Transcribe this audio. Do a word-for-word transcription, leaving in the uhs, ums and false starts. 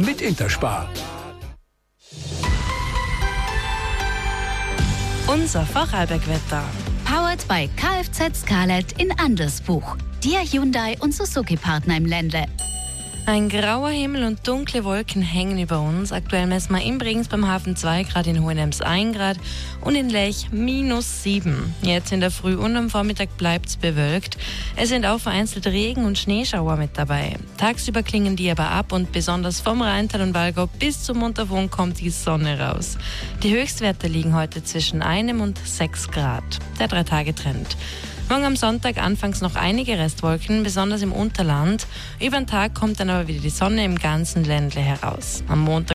mit Interspar. Unser Vorarlbergwetter. Powered by Kfz Scarlett in Andersbuch. Der Hyundai- und Suzuki-Partner im Ländle. Ein grauer Himmel und dunkle Wolken hängen über uns. Aktuell messen wir in Bregenz beim Hafen zwei Grad, in Hohenems ein Grad und in Lech minus sieben. Jetzt in der Früh und am Vormittag bleibt es bewölkt. Es sind auch vereinzelt Regen- und Schneeschauer mit dabei. Tagsüber klingen die aber ab und besonders vom Rheintal und Walgau bis zum Montafon kommt die Sonne raus. Die Höchstwerte liegen heute zwischen einem und sechs Grad. Der Drei-Tage-Trend. Morgen am Sonntag anfangs noch einige Restwolken, besonders im Unterland. Über den Tag kommt dann aber wieder die Sonne im ganzen Ländle heraus. Am Montag